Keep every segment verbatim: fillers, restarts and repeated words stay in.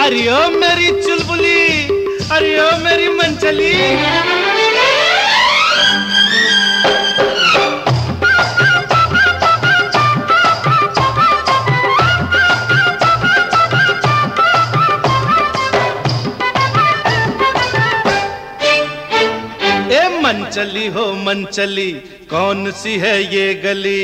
अरे ओ मेरी चुलबुली, अरे ओ मेरी मनचली। ए मनचली हो मनचली, कौन सी है ये गली?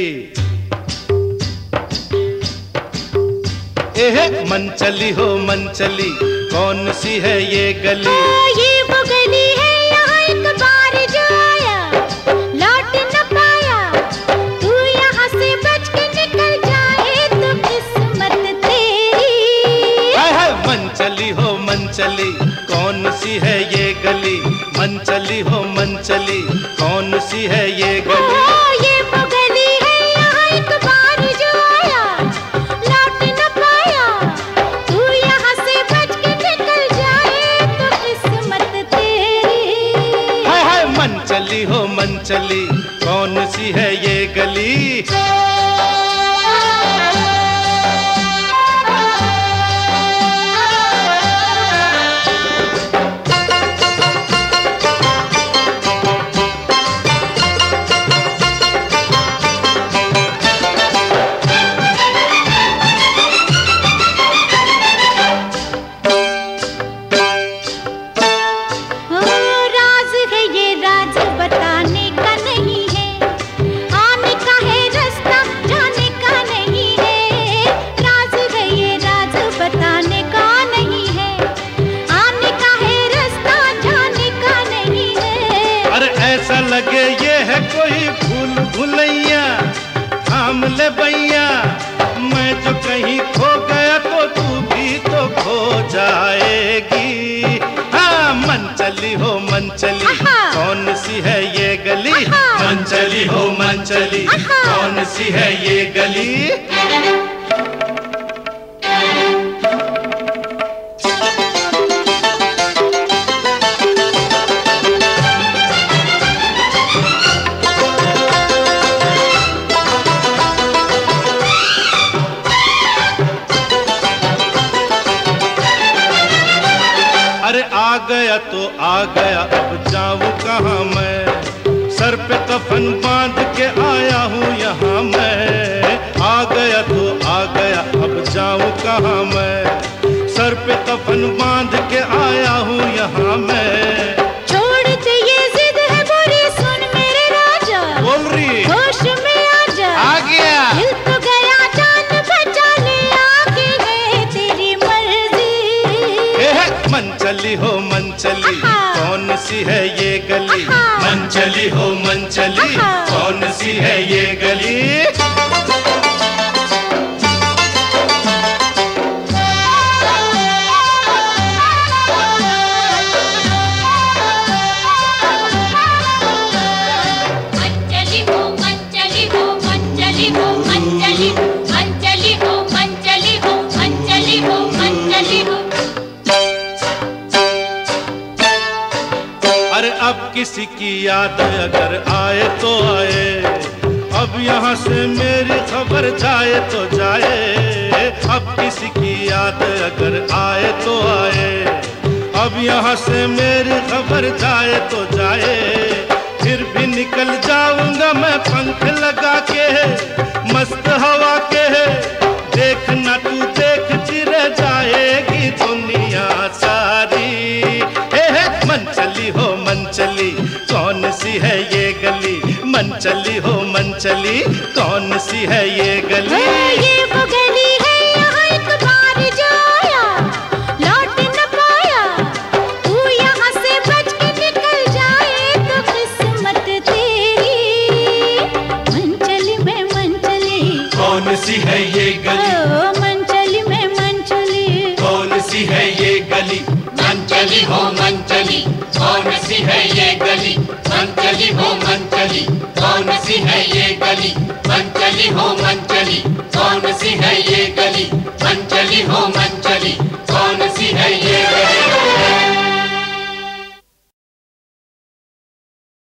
ए मनचली हो मनचली, कौन सी है ये गली? ओ ये वो गली है, यहाँ एक बार जो आया लौट न पाया। तू यहाँ से बच के निकल जाए तो किस्मत तेरी। हाय हाय मनचली हो मनचली, कौन सी है ये गली? मनचली हो मनचली, कौन सी है ये गली? ओ ये वो गली है, यहाँ एक बार जो आया लौट न पाया। तू यहाँ से बच के निकल जाए तो किस्मत तेरी। हाय हाय मनचली हो मनचली, कौन सी है ये गली? ऐसा लगे ये है कोई भूल भुलैया, थाम ले भैया। मैं जो कहीं खो गया तो तू भी तो खो जाएगी। हाँ मनचली हो मनचली, कौन सी है ये गली? मनचली हो मनचली, कौन सी है ये गली? अरे आ गया तो आ गया, अब जाऊं कहाँ मैं? सर पे कफन बांध के आया हूँ यहाँ मैं। आ गया तो आ गया, अब जाऊं कहाँ मैं? सर पे कफन बांध के आया हूँ यहाँ मैं। छोड़ दे ये जिद है बुरी, सुन मेरे राजा। बोल रही होश में आ जा। आ गया। दिल तो गया, जान बचा ले, आगे है तेरी मर्जी। मनचली हो मनचली, कौन सी है ये गली? मनचली हो मनचली, कौन सी है ये गली? मनचली हो मनचली हो मनचली हो मनचली हो मनचली हो मनचली हो मनचली हो मनचली हो। अरे अब किसी की याद अगर आए तो आए, अब यहाँ से मेरी खबर जाए तो जाए। अब किसी की याद अगर आए तो आए, अब यहाँ से मेरी खबर जाए तो जाए। फिर भी निकल जाऊंगा मैं पंख लगा के, मस्त हवा के। देखना तू देख चिर जाएगी दुनिया सारी। मनचली हो मनचली, कौन सी है ये गली? मनचली हो मनचली, कौन सी है ये गली? ये वो गली है, यहाँ एक बार जो आया लौट न पाया। तू यहाँ से बच के निकल जाए तो किस्मत तेरी। मनचली में मनचली, कौन सी है ये गली? ओ मनचली में मनचली, कौन सी है ये गली? मनचली हो मनचली, कौन सी है ये गली? मनचली हो मनचली, कौन सी है ये गली? मनचली हो मनचली, कौन सी है ये गली? मनचली हो